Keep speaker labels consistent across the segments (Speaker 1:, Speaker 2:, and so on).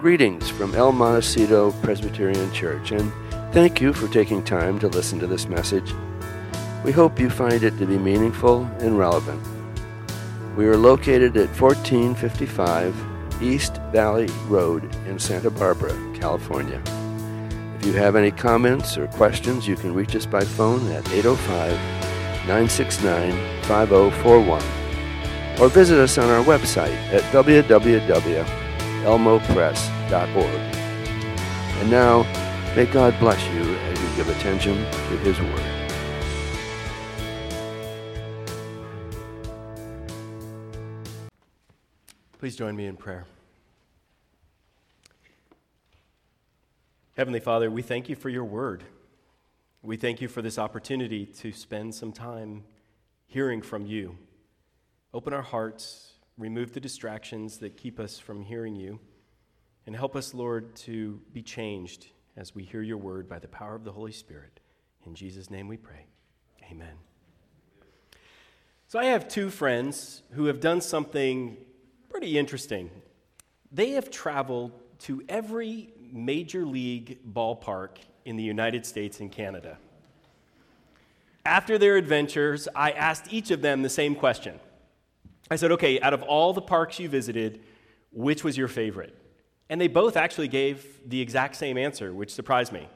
Speaker 1: Greetings from El Montecito Presbyterian Church, and thank you for taking time to listen to this message. We hope you find it to be meaningful and relevant. We are located at 1455 East Valley Road in Santa Barbara, California. If you have any comments or questions, you can reach us by phone at 805-969-5041 or visit us on our website at www.elmopress.org. And now, may God bless you as you give attention to His Word.
Speaker 2: Please join me in prayer. Heavenly Father, we thank you for your word. We thank you for this opportunity to spend some time hearing from you. Open our hearts, remove the distractions that keep us from hearing you, and help us, Lord, to be changed as we hear your word by the power of the Holy Spirit. In Jesus' name we pray. Amen. So I have two friends who have done something pretty interesting. They have traveled to every major league ballpark in the United States and Canada. After their adventures, I asked each of them the same question. I said, okay, out of all the parks you visited, which was your favorite? And they both actually gave the exact same answer, which surprised me.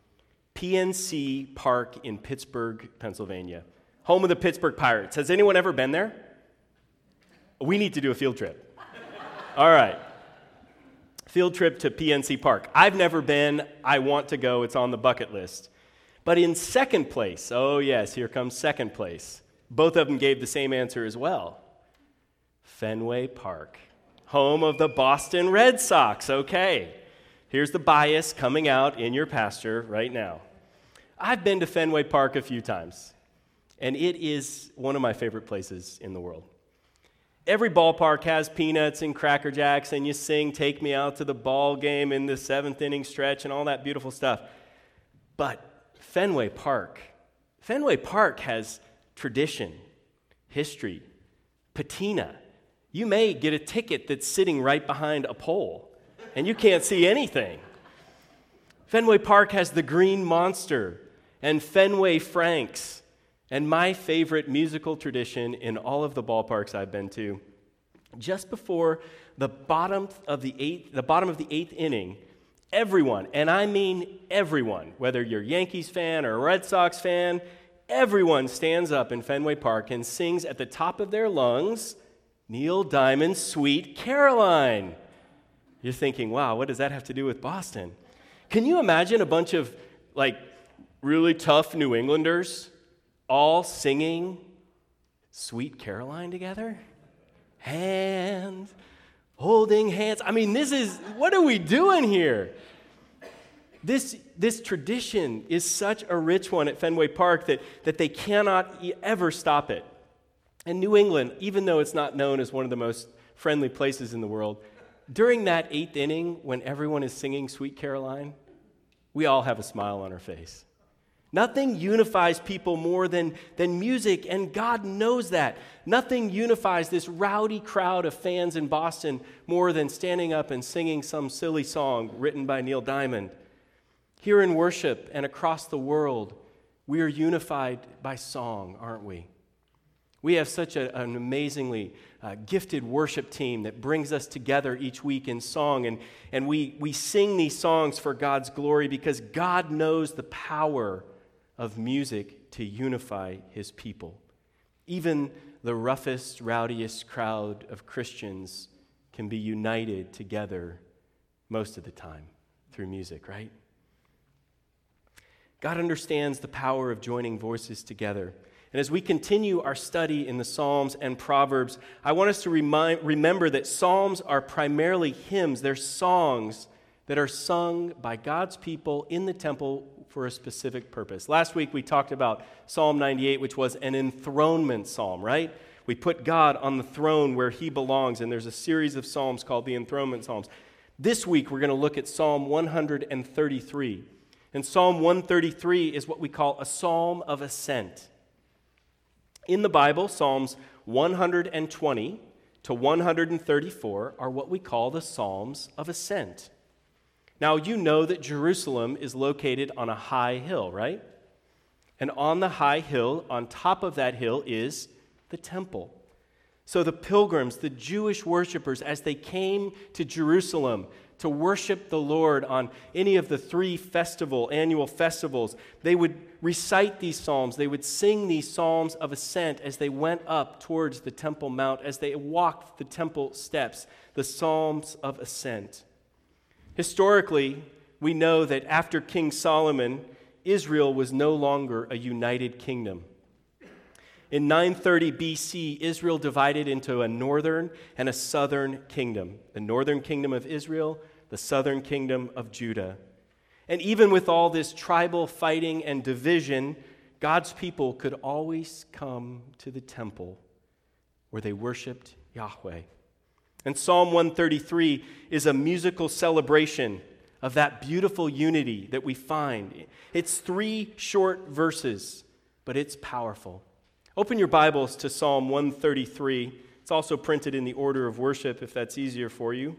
Speaker 2: PNC Park in Pittsburgh, Pennsylvania, home of the Pittsburgh Pirates. Has anyone ever been there? We need to do a field trip. All right. Field trip to PNC Park. I've never been. I want to go. It's on the bucket list. But in second place, oh yes, here comes second place. Both of them gave the same answer as well. Fenway Park, home of the Boston Red Sox. Okay, here's the bias coming out in your pastor right now. I've been to Fenway Park a few times, and it is one of my favorite places in the world. Every ballpark has peanuts and Cracker Jacks, and you sing "Take Me Out to the Ball Game" in the seventh inning stretch and all that beautiful stuff. But Fenway Park has tradition, history, patina. You may get a ticket that's sitting right behind a pole, and you can't see anything. Fenway Park has the Green Monster and Fenway Franks. And my favorite musical tradition in all of the ballparks I've been to, just before the bottom of the eighth inning, everyone, and I mean everyone, whether you're a Yankees fan or a Red Sox fan, everyone stands up in Fenway Park and sings at the top of their lungs, Neil Diamond's Sweet Caroline. You're thinking, wow, what does that have to do with Boston? Can you imagine a bunch of really tough New Englanders all singing Sweet Caroline together? Holding hands. I mean, what are we doing here? This tradition is such a rich one at Fenway Park that they cannot ever stop it. And New England, even though it's not known as one of the most friendly places in the world, during that eighth inning when everyone is singing Sweet Caroline, we all have a smile on our face. Nothing unifies people more than music, and God knows that. Nothing unifies this rowdy crowd of fans in Boston more than standing up and singing some silly song written by Neil Diamond. Here in worship and across the world, we are unified by song, aren't we? We have such an amazingly gifted worship team that brings us together each week in song, and we sing these songs for God's glory because God knows the power of music to unify his people. Even the roughest, rowdiest crowd of Christians can be united together most of the time through music, right? God understands the power of joining voices together. And as we continue our study in the Psalms and Proverbs, I want us to remember that Psalms are primarily hymns. They're songs that are sung by God's people in the temple for a specific purpose. Last week we talked about Psalm 98, which was an enthronement psalm, right? We put God on the throne where he belongs, and there's a series of psalms called the enthronement psalms. This week we're going to look at Psalm 133. And Psalm 133 is what we call a psalm of ascent. In the Bible, Psalms 120 to 134 are what we call the Psalms of Ascent. Now, you know that Jerusalem is located on a high hill, right? And on the high hill, on top of that hill, is the temple. So the pilgrims, the Jewish worshipers, as they came to Jerusalem to worship the Lord on any of the three annual festivals, they would recite these psalms. They would sing these psalms of ascent as they went up towards the Temple Mount, as they walked the temple steps, the psalms of ascent. Historically, we know that after King Solomon, Israel was no longer a united kingdom. In 930 BC, Israel divided into a northern and a southern kingdom. The northern kingdom of Israel, the southern kingdom of Judah. And even with all this tribal fighting and division, God's people could always come to the temple where they worshiped Yahweh. And Psalm 133 is a musical celebration of that beautiful unity that we find. It's 3 short verses, but it's powerful. Open your Bibles to Psalm 133. It's also printed in the order of worship, if that's easier for you.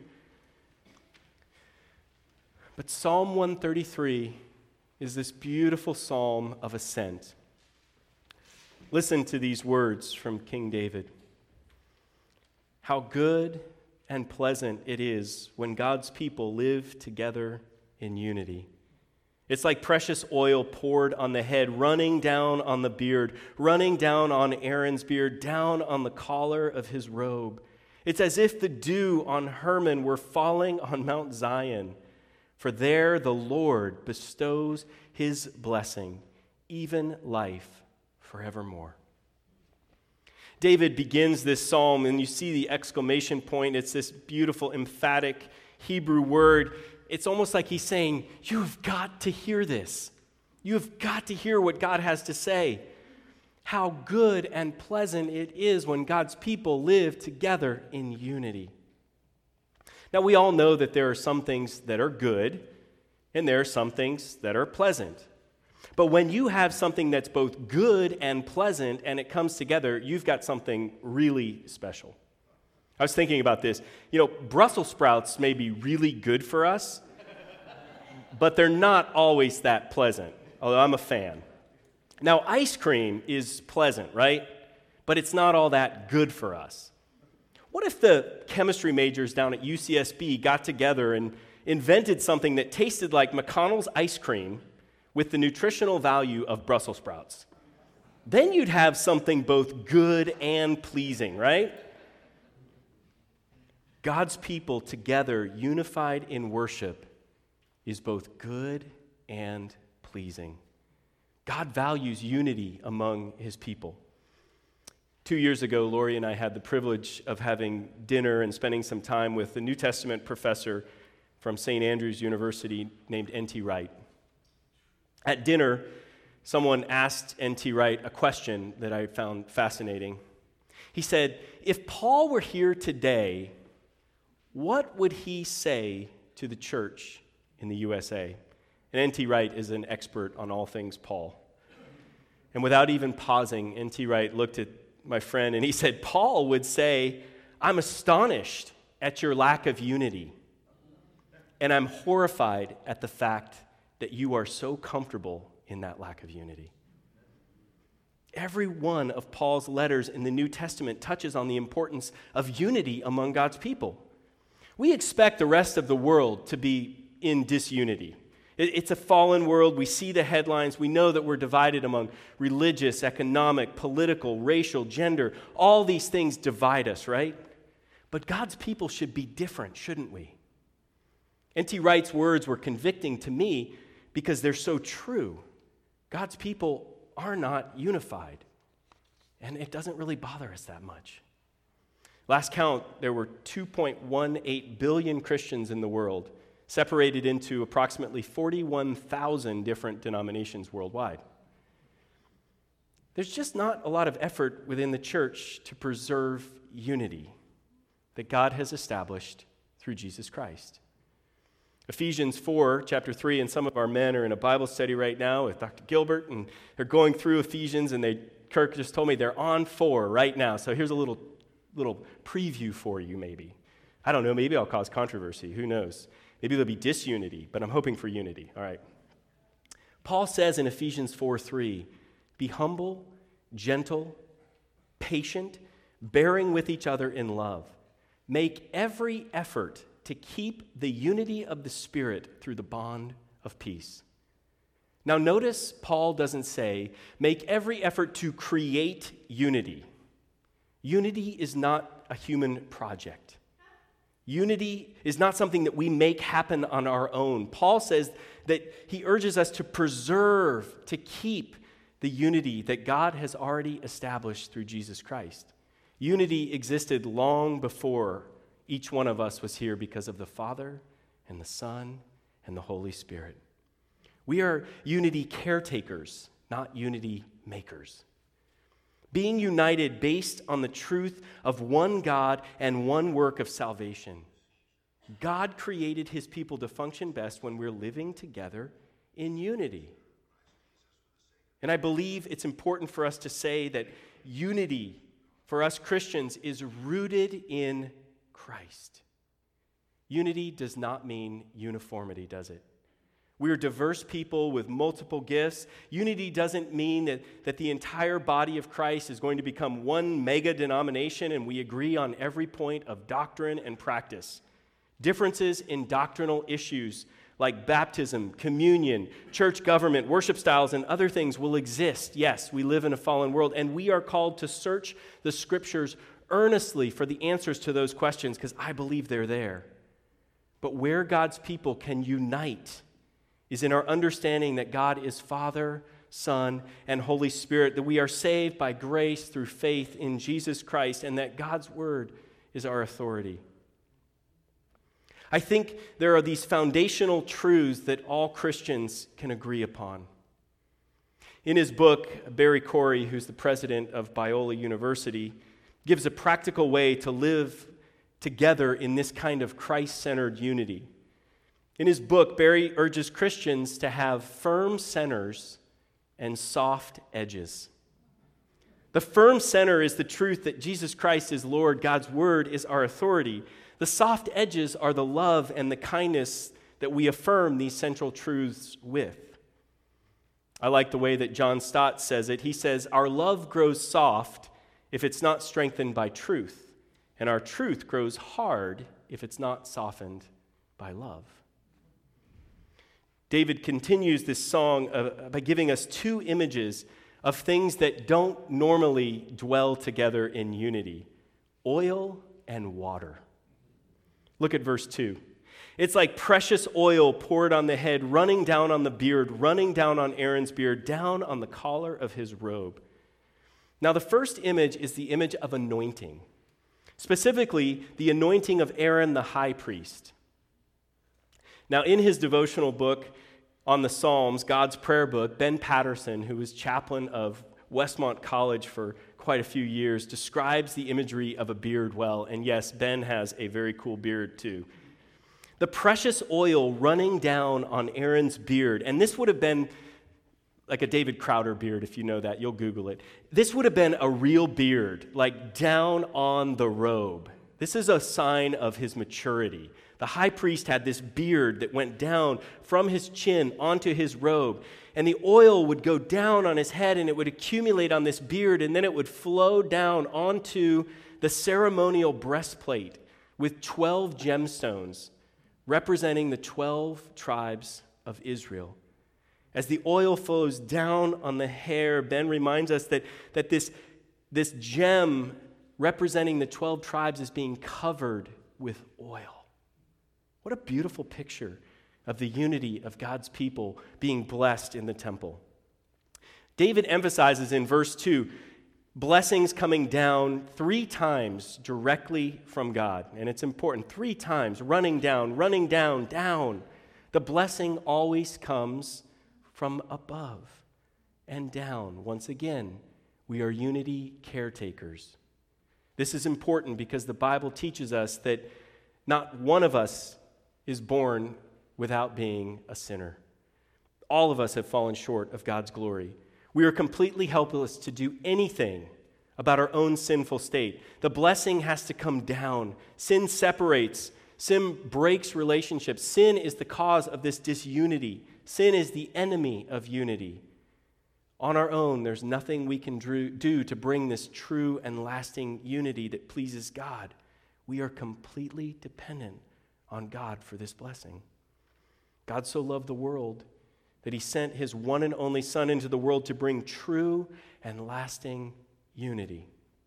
Speaker 2: But Psalm 133 is this beautiful psalm of ascent. Listen to these words from King David. How good and pleasant it is when God's people live together in unity. It's like precious oil poured on the head, running down on the beard, running down on Aaron's beard, down on the collar of his robe. It's as if the dew on Hermon were falling on Mount Zion, for there the Lord bestows his blessing, even life forevermore. David begins this psalm, and you see the exclamation point. It's this beautiful, emphatic Hebrew word. It's almost like he's saying, you've got to hear this. You've got to hear what God has to say. How good and pleasant it is when God's people live together in unity. Now, we all know that there are some things that are good, and there are some things that are pleasant. But when you have something that's both good and pleasant and it comes together, you've got something really special. I was thinking about this. Brussels sprouts may be really good for us, but they're not always that pleasant, although I'm a fan. Now, ice cream is pleasant, right? But it's not all that good for us. What if the chemistry majors down at UCSB got together and invented something that tasted like McConnell's ice cream with the nutritional value of Brussels sprouts? Then you'd have something both good and pleasing, right? God's people together, unified in worship, is both good and pleasing. God values unity among his people. 2 years ago, Lori and I had the privilege of having dinner and spending some time with a New Testament professor from St. Andrews University named N.T. Wright. At dinner, someone asked N.T. Wright a question that I found fascinating. He said, if Paul were here today, what would he say to the church in the USA? And N.T. Wright is an expert on all things Paul. And without even pausing, N.T. Wright looked at my friend and he said, Paul would say, I'm astonished at your lack of unity, and I'm horrified at the fact that you are so comfortable in that lack of unity. Every one of Paul's letters in the New Testament touches on the importance of unity among God's people. We expect the rest of the world to be in disunity. It's a fallen world. We see the headlines. We know that we're divided among religious, economic, political, racial, gender. All these things divide us, right? But God's people should be different, shouldn't we? N.T. Wright's words were convicting to me because they're so true. God's people are not unified, and it doesn't really bother us that much. Last count, there were 2.18 billion Christians in the world, separated into approximately 41,000 different denominations worldwide. There's just not a lot of effort within the church to preserve unity that God has established through Jesus Christ. Ephesians 4, chapter 3, and some of our men are in a Bible study right now with Dr. Gilbert, and they're going through Ephesians, and Kirk just told me they're on 4 right now. So here's a little little preview for you, maybe. I don't know, maybe I'll cause controversy. Who knows? Maybe there'll be disunity, but I'm hoping for unity. All right. Paul says in Ephesians 4:3, be humble, gentle, patient, bearing with each other in love. Make every effort to keep the unity of the Spirit through the bond of peace. Now notice Paul doesn't say, make every effort to create unity. Unity is not a human project. Unity is not something that we make happen on our own. Paul says that he urges us to preserve, to keep the unity that God has already established through Jesus Christ. Unity existed long before each one of us was here because of the Father and the Son and the Holy Spirit. We are unity caretakers, not unity makers. Being united based on the truth of one God and one work of salvation. God created his people to function best when we're living together in unity. And I believe it's important for us to say that unity for us Christians is rooted in Christ. Unity does not mean uniformity, does it? We're diverse people with multiple gifts. Unity doesn't mean that the entire body of Christ is going to become one mega denomination and we agree on every point of doctrine and practice. Differences in doctrinal issues like baptism, communion, church government, worship styles, and other things will exist. Yes, we live in a fallen world, and we are called to search the Scriptures earnestly for the answers to those questions because I believe they're there. But where God's people can unite is in our understanding that God is Father, Son, and Holy Spirit, that we are saved by grace through faith in Jesus Christ, and that God's Word is our authority. I think there are these foundational truths that all Christians can agree upon. In his book, Barry Corey, who's the president of Biola University, gives a practical way to live together in this kind of Christ-centered unity. In his book, Barry urges Christians to have firm centers and soft edges. The firm center is the truth that Jesus Christ is Lord, God's Word is our authority. The soft edges are the love and the kindness that we affirm these central truths with. I like the way that John Stott says it. He says, our love grows soft if it's not strengthened by truth, and our truth grows hard if it's not softened by love. David continues this song by giving us two images of things that don't normally dwell together in unity: oil and water. Look at verse 2. It's like precious oil poured on the head, running down on the beard, running down on Aaron's beard, down on the collar of his robe. Now, the first image is the image of anointing, specifically the anointing of Aaron the high priest. Now, in his devotional book on the Psalms, God's Prayer Book, Ben Patterson, who was chaplain of Westmont College for quite a few years, describes the imagery of a beard well. And yes, Ben has a very cool beard too. The precious oil running down on Aaron's beard, and this would have been like a David Crowder beard, if you know that, you'll Google it. This would have been a real beard, like down on the robe. This is a sign of his maturity. The high priest had this beard that went down from his chin onto his robe, and the oil would go down on his head, and it would accumulate on this beard, and then it would flow down onto the ceremonial breastplate with 12 gemstones representing the 12 tribes of Israel. As the oil flows down on the hair, Ben reminds us that this gem representing the 12 tribes is being covered with oil. What a beautiful picture of the unity of God's people being blessed in the temple. David emphasizes in verse 2 blessings coming down 3 times directly from God. And it's important, 3 times, running down, down. The blessing always comes from above and down. Once again, we are unity caretakers. This is important because the Bible teaches us that not one of us is born without being a sinner. All of us have fallen short of God's glory. We are completely helpless to do anything about our own sinful state. The blessing has to come down. Sin separates. Sin breaks relationships. Sin is the cause of this disunity. Sin is the enemy of unity. On our own, there's nothing we can do to bring this true and lasting unity that pleases God. We are completely dependent on God for this blessing. God so loved the world that he sent his one and only Son into the world to bring true and lasting unity.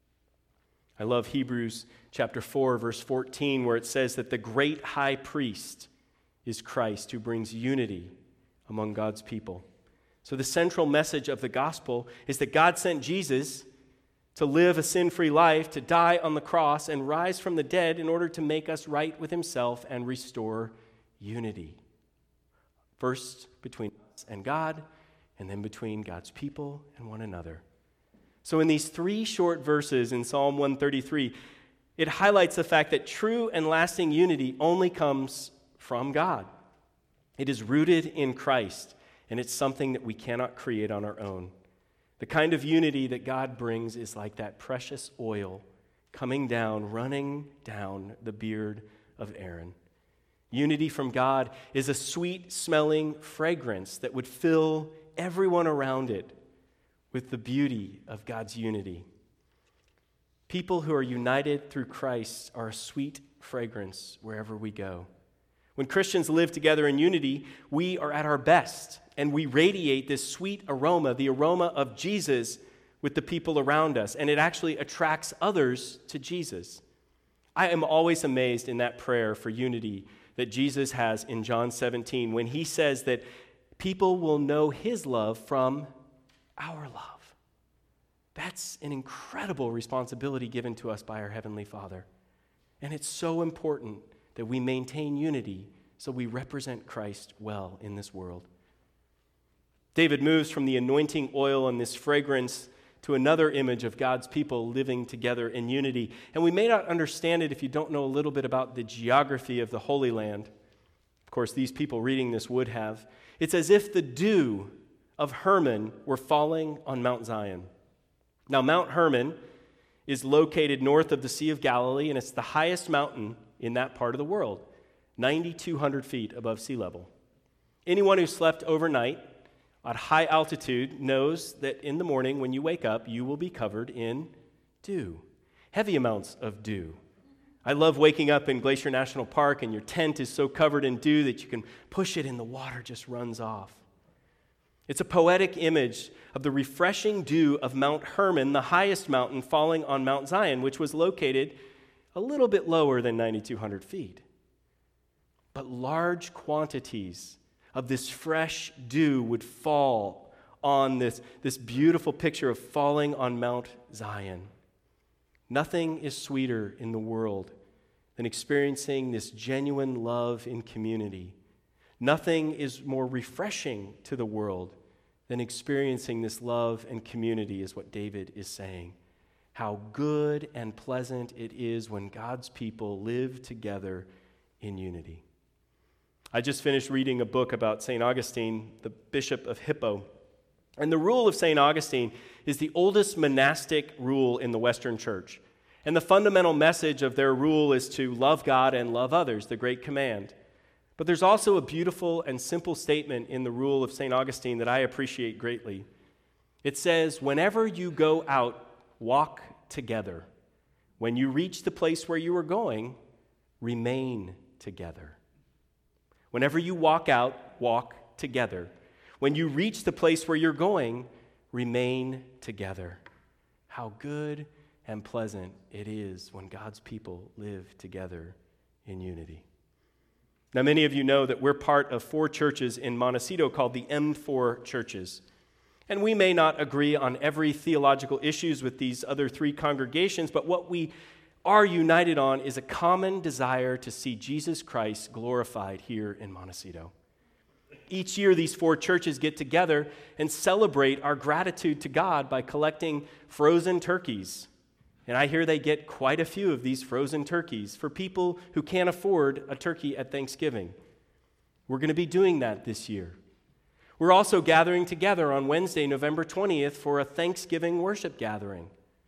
Speaker 2: I love Hebrews chapter 4, verse 14, where it says that the great high priest is Christ, who brings unity among God's people. So the central message of the gospel is that God sent Jesus to live a sin-free life, to die on the cross and rise from the dead in order to make us right with himself and restore unity. First between us and God, and then between God's people and one another. So in these 3 short verses in Psalm 133, it highlights the fact that true and lasting unity only comes from God. It is rooted in Christ, and it's something that we cannot create on our own. The kind of unity that God brings is like that precious oil coming down, running down the beard of Aaron. Unity from God is a sweet-smelling fragrance that would fill everyone around it with the beauty of God's unity. People who are united through Christ are a sweet fragrance wherever we go. When Christians live together in unity, we are at our best, and we radiate this sweet aroma, the aroma of Jesus, with the people around us, and it actually attracts others to Jesus. I am always amazed in that prayer for unity that Jesus has in John 17 when he says that people will know his love from our love. That's an incredible responsibility given to us by our Heavenly Father. And it's so important that we maintain unity so we represent Christ well in this world. David moves from the anointing oil and this fragrance to another image of God's people living together in unity. And we may not understand it if you don't know a little bit about the geography of the Holy Land. Of course, these people reading this would have. It's as if the dew of Hermon were falling on Mount Zion. Now, Mount Hermon is located north of the Sea of Galilee, and it's the highest mountain in that part of the world, 9,200 feet above sea level. Anyone who slept overnight at high altitude knows that in the morning when you wake up, you will be covered in dew, heavy amounts of dew. I love waking up in Glacier National Park and your tent is so covered in dew that you can push it and the water just runs off. It's a poetic image of the refreshing dew of Mount Hermon, the highest mountain, falling on Mount Zion, which was located a little bit lower than 9,200 feet. But large quantities of this fresh dew would fall on this beautiful picture of falling on Mount Zion. Nothing is sweeter in the world than experiencing this genuine love in community. Nothing is more refreshing to the world than experiencing this love and community, is what David is saying. How good and pleasant it is when God's people live together in unity. I just finished reading a book about St. Augustine, the Bishop of Hippo. And the rule of St. Augustine is the oldest monastic rule in the Western Church. And the fundamental message of their rule is to love God and love others, the great command. But there's also a beautiful and simple statement in the rule of St. Augustine that I appreciate greatly. It says, whenever you go out, walk together. When you reach the place where you are going, remain together. Whenever you walk out, walk together. When you reach the place where you're going, remain together. How good and pleasant it is when God's people live together in unity. Now, many of you know that we're part of 4 churches in Montecito called the M4 churches. And we may not agree on every theological issues with these other 3 congregations, but what we are united on is a common desire to see Jesus Christ glorified here in Montecito. Each year, these 4 churches get together and celebrate our gratitude to God by collecting frozen turkeys. And I hear they get quite a few of these frozen turkeys for people who can't afford a turkey at Thanksgiving. We're going to be doing that this year. We're also gathering together on Wednesday, November 20th, for a Thanksgiving worship gathering.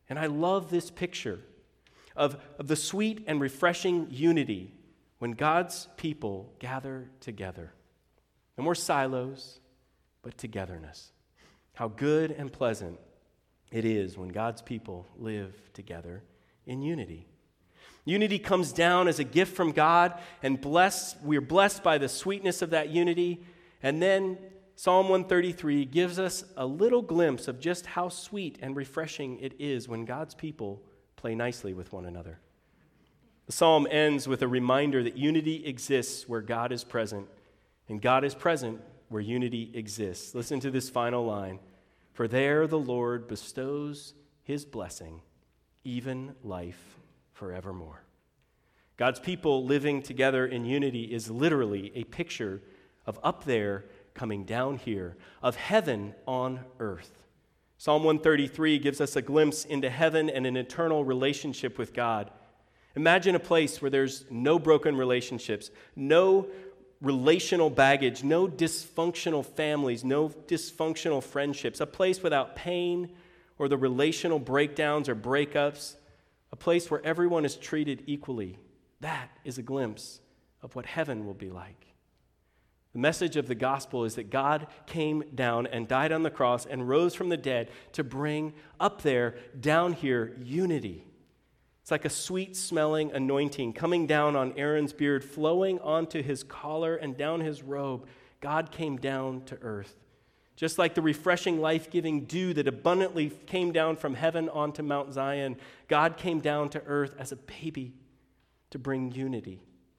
Speaker 2: And I love this picture of the sweet and refreshing unity when God's people gather together. No more silos, but togetherness. How good and pleasant it is when God's people live together in unity. Unity comes down as a gift from God, and we are blessed by the sweetness of that unity. And then Psalm 133 gives us a little glimpse of just how sweet and refreshing it is when God's people play nicely with one another. The psalm ends with a reminder that unity exists where God is present, and God is present where unity exists. Listen to this final line. For there the Lord bestows his blessing, even life forevermore. God's people living together in unity is literally a picture of up there coming down here, of heaven on earth. Psalm 133 gives us a glimpse into heaven and an eternal relationship with God. Imagine a place where there's no broken relationships, no relational baggage, no dysfunctional families, no dysfunctional friendships, a place without pain or the relational breakdowns or breakups, a place where everyone is treated equally. That is a glimpse of what heaven will be like. The message of the gospel is that God came down and died on the cross and rose from the dead to bring up there, down here, unity. It's like a sweet-smelling anointing coming down on Aaron's beard, flowing onto his collar and down his robe. God came down to earth. Just like the refreshing, life-giving dew that abundantly came down from heaven onto Mount Zion, God came down to earth as a baby to bring unity.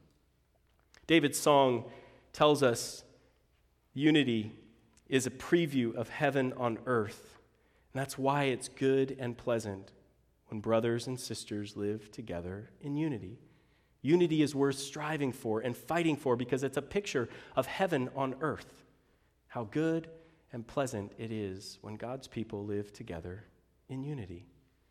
Speaker 2: David's song tells us unity is a preview of heaven on earth. And that's why it's good and pleasant when brothers and sisters live together in unity. Unity is worth striving for and fighting for because it's a picture of heaven on earth. How good and pleasant it is when God's people live together in unity.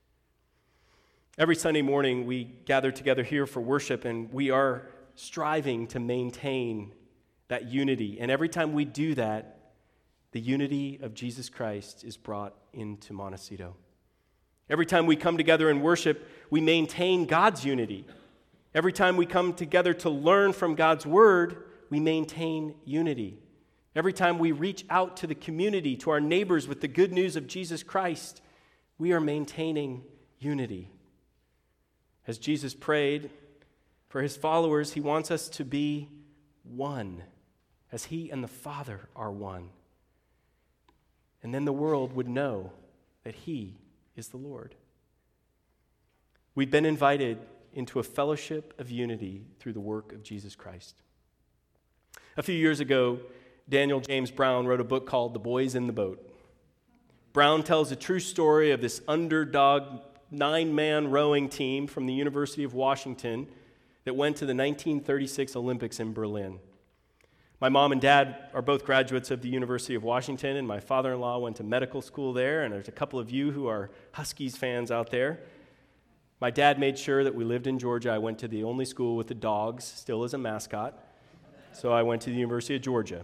Speaker 2: Every Sunday morning, we gather together here for worship, and we are striving to maintain that unity. And every time we do that, the unity of Jesus Christ is brought into Montecito. Every time we come together and worship, we maintain God's unity. Every time we come together to learn from God's word, we maintain unity. Every time we reach out to the community, to our neighbors with the good news of Jesus Christ, we are maintaining unity. As Jesus prayed for his followers, he wants us to be one, as he and the Father are one. And then the world would know that he is the Lord. We've been invited into a fellowship of unity through the work of Jesus Christ. A few years ago, Daniel James Brown wrote a book called The Boys in the Boat. Brown tells a true story of this underdog 9-man rowing team from the University of Washington that went to the 1936 Olympics in Berlin. My mom and dad are both graduates of the University of Washington, and my father-in-law went to medical school there, and there's a couple of you who are Huskies fans out there. My dad made sure that we lived in Georgia. I went to the only school with the dogs still as a mascot, so I went to the University of Georgia.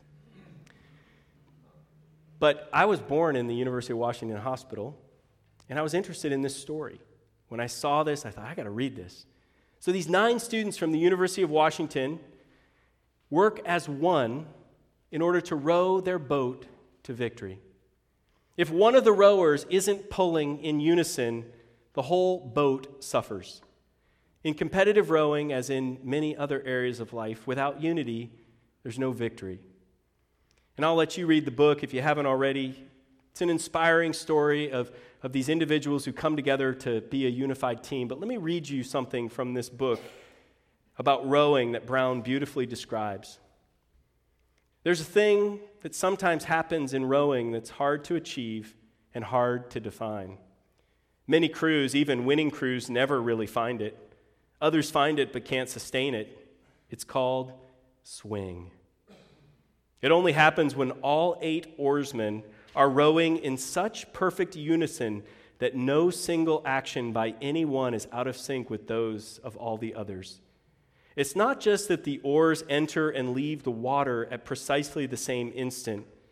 Speaker 2: But I was born in the University of Washington Hospital, and I was interested in this story. When I saw this, I thought, I got to read this. So these 9 students from the University of Washington work as one in order to row their boat to victory. If one of the rowers isn't pulling in unison, the whole boat suffers. In competitive rowing, as in many other areas of life, without unity, there's no victory. And I'll let you read the book if you haven't already. It's an inspiring story of these individuals who come together to be a unified team. But let me read you something from this book about rowing that Brown beautifully describes. There's a thing that sometimes happens in rowing that's hard to achieve and hard to define. Many crews, even winning crews, never really find it. Others find it but can't sustain it. It's called swing. It only happens when all 8 oarsmen are rowing in such perfect unison that no single action by any one is out of sync with those of all the others. It's not just that the oars enter and leave the water at precisely the same instant.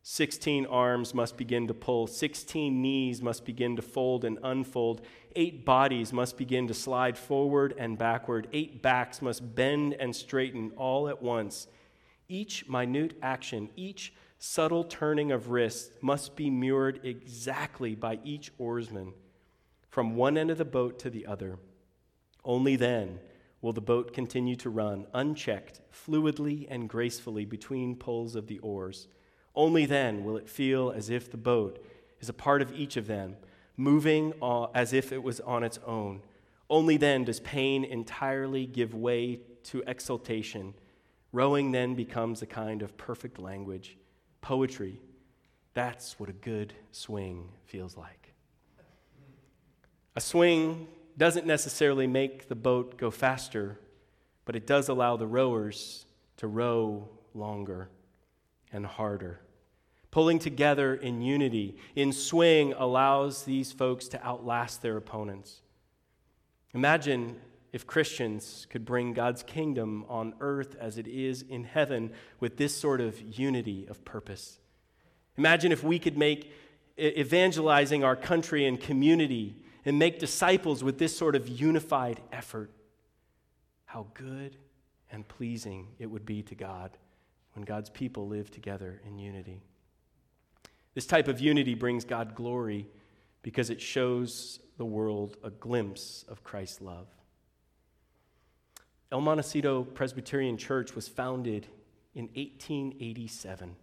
Speaker 2: 16 arms must begin to pull. 16 knees must begin to fold and unfold. 8 bodies must begin to slide forward and backward. 8 backs must bend and straighten all at once. Each minute action, each subtle turning of wrists must be mirrored exactly by each oarsman from one end of the boat to the other. Only then will the boat continue to run unchecked, fluidly and gracefully between pulls of the oars. Only then will it feel as if the boat is a part of each of them, moving as if it was on its own. Only then does pain entirely give way to exultation. Rowing then becomes a kind of perfect language, poetry. That's what a good swing feels like. A swing doesn't necessarily make the boat go faster, but it does allow the rowers to row longer and harder. Pulling together in unity, in swing, allows these folks to outlast their opponents. Imagine if Christians could bring God's kingdom on earth as it is in heaven with this sort of unity of purpose. Imagine if we could make evangelizing our country and community and make disciples with this sort of unified effort. How good and pleasing it would be to God when God's people live together in unity. This type of unity brings God glory because it shows the world a glimpse of Christ's love. El Montecito Presbyterian Church was founded in 1887.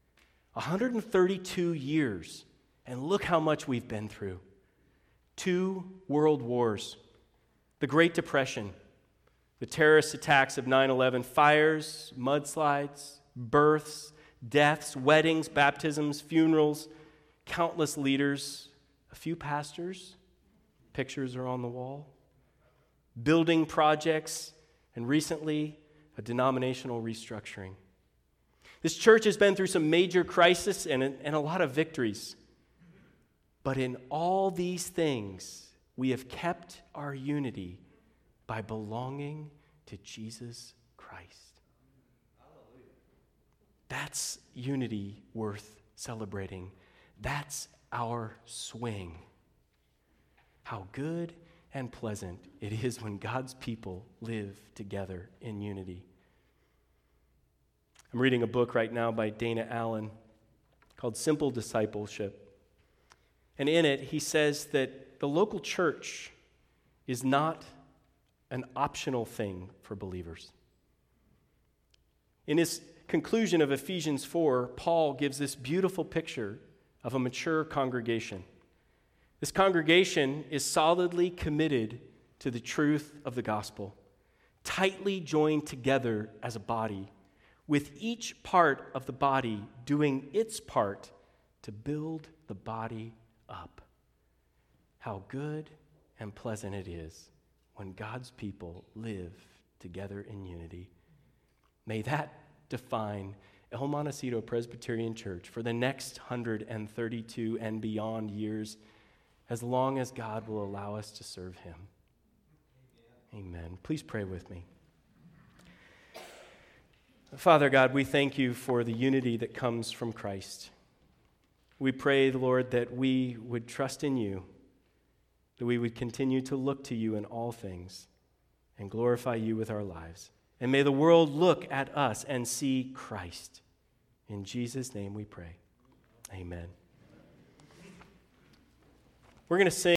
Speaker 2: 132 years, and look how much we've been through. 2 world wars, the Great Depression, the terrorist attacks of 9/11, fires, mudslides, births, deaths, weddings, baptisms, funerals, countless leaders, a few pastors, pictures are on the wall, building projects, and recently, a denominational restructuring. This church has been through some major crises and a lot of victories. But in all these things, we have kept our unity by belonging to Jesus Christ. Hallelujah. That's unity worth celebrating. That's our swing. How good and pleasant it is when God's people live together in unity. I'm reading a book right now by Dana Allen called Simple Discipleship. And in it, he says that the local church is not an optional thing for believers. In his conclusion of Ephesians 4, Paul gives this beautiful picture of a mature congregation. This congregation is solidly committed to the truth of the gospel, tightly joined together as a body, with each part of the body doing its part to build the body up. How good and pleasant it is when God's people live together in unity. May that define El Montecito Presbyterian Church for the next 132 and beyond years, as long as God will allow us to serve him. Amen. Please pray with me. Father God, we thank you for the unity that comes from Christ. We pray, Lord, that we would trust in you, that we would continue to look to you in all things and glorify you with our lives. And may the world look at us and see Christ. In Jesus' name we pray. Amen. We're going to sing.